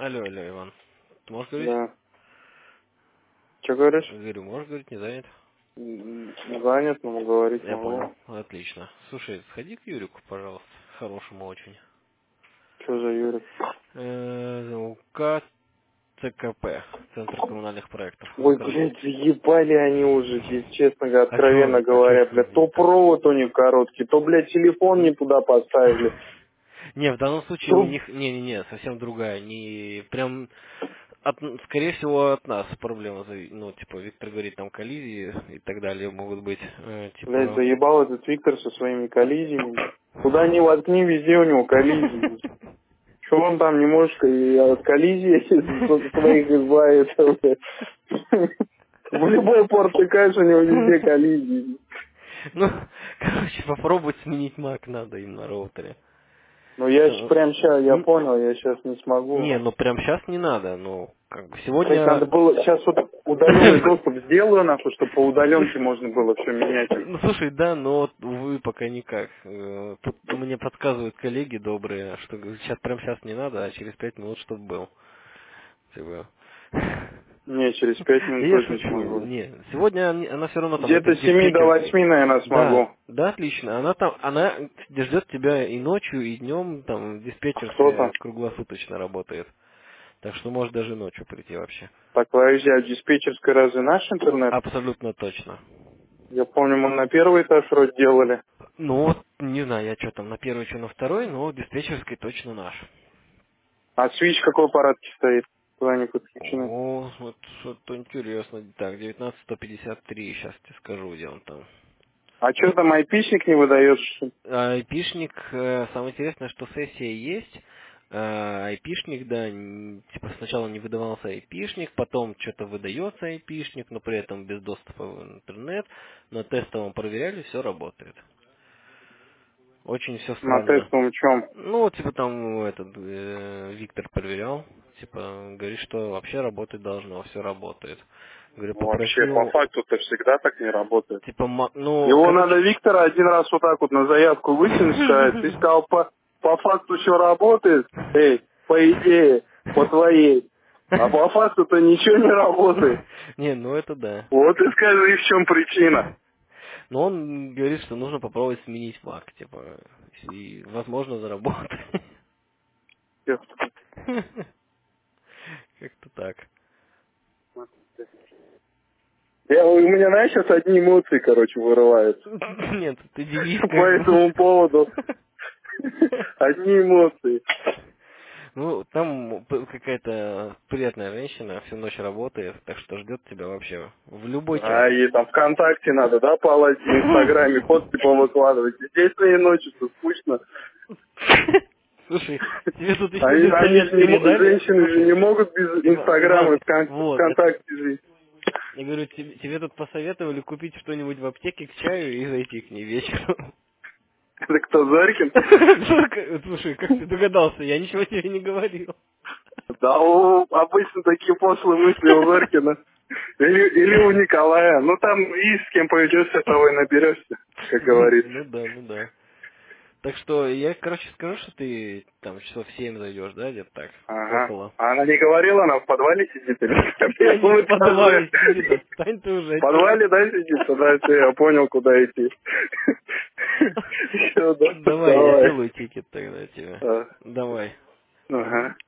Алло, Иван. Ты можешь говорить? Да. Что говоришь? Говорю, можешь говорить, не занят? Занят, но говорить Я понял. могу. Отлично. Слушай, сходи к Юрику, пожалуйста. Хорошему очень. Что за Юрик? УК ЦКП. Центр коммунальных проектов. Ой, блядь, заебали они уже, честно говоря, А чё откровенно говоря, с ним блядь. То не так? провод у них короткий, то, блядь, телефон не туда поставили. Не, в данном случае у То, них... Не, совсем другая. Не прям... скорее всего, от нас проблема. Ну, типа, Виктор говорит, там коллизии и так далее могут быть. блядь, Типа... заебал этот Виктор со своими коллизиями. Куда ни воткни, везде у него коллизии. Что он там не может и от коллизии своих избавиться, блядь. В любой порт тыкаешь, у него везде коллизии. Ну, короче, попробовать сменить мак надо им на роутере. Ну, я Э, прям сейчас, я н- понял, я сейчас не смогу. Не, ну прям сейчас не надо, ну, как бы Блять, надо сегодня... было, сейчас вот удаленный доступ сделаю, нахуй, чтобы по удаленке можно было все менять. Ну, слушай, да, но, вот, увы, пока никак. Тут мне подсказывают коллеги добрые, что сейчас прям сейчас не надо, а через 5 минут чтобы был. Типа. Не, через 5 Да минут я точно шучу. смогу. Не, сегодня она все равно там Где-то этот с 7 до диспетчер. 8, наверное, смогу. Да, да, отлично. Она там, она ждет тебя и ночью, и днем, там Кто там? диспетчерская круглосуточно работает. Так что можешь даже ночью прийти вообще. Так, подожди, а диспетчерская разве наш интернет? Абсолютно точно. Я помню, мы на первый этаж вроде делали. Ну вот, не знаю, я что там на первый, что на второй, но диспетчерский точно наш. А свич какой парадке стоит? Куда они подключены? О, вот что-то интересно. Так, 19153, сейчас тебе скажу, где он там. А что там, айпишник не выдает, что ли? Айпишник, самое интересное, что сессия есть. Айпишник, да, типа сначала не выдавался айпишник, потом что-то выдается айпишник, но при этом без доступа в интернет. На тестовом проверяли, все работает. Очень все На странно. тестовом чем? Ну, типа там этот Виктор проверял, типа говорит, что вообще работать должно, все работает. Говорю, Вообще, по попросил, факту-то всегда так не работает. типа, ну, Его короче, надо Виктора один раз вот так вот на заявку вытянуть, сказать, ты сказал, по факту все работает, эй, по идее, по твоей, а по факту-то ничего не работает. не, ну это да. Вот и скажи, в чем причина. Но он говорит, что нужно попробовать сменить Mac, типа, и, возможно, заработать. Как-то так. У меня, знаешь, сейчас одни эмоции, короче, вырываются. Нет, ты девиз По как бы. этому поводу. Одни эмоции. Ну, там какая-то приятная женщина всю ночь работает, так что ждет тебя вообще в любой час. А ей там ВКонтакте надо, да, полазить, в Инстаграме фотки повыкладывать. Естественно, и ночью-то скучно. Слушай, тебе тут еще Они совет же не передали. женщины же Слушай, не могут без Инстаграма Иван, и вот, ВКонтакте жить. я говорю, тебе тут посоветовали купить что-нибудь в аптеке к чаю и зайти к ней вечером. Это кто, Зорькин? Слушай, как ты догадался, я ничего тебе не говорил. Да, обычно такие пошлые мысли у Зорькина. Или у Николая. Ну там и с кем поведешься, того и наберешься, как говорится. Ну да, ну да. Так что я, короче, скажу, что ты там часов в 7 зайдешь, да, где-то так, Ага. около. А она не говорила, она в подвале сидит или что? Она не в подвале сидит, отстань ты уже В от темы. подвале, да, сидит? Тогда все, я понял, куда идти. Все, да, Давай, я давай. сделаю тикет тогда тебе. А, Давай. ага. Мгм.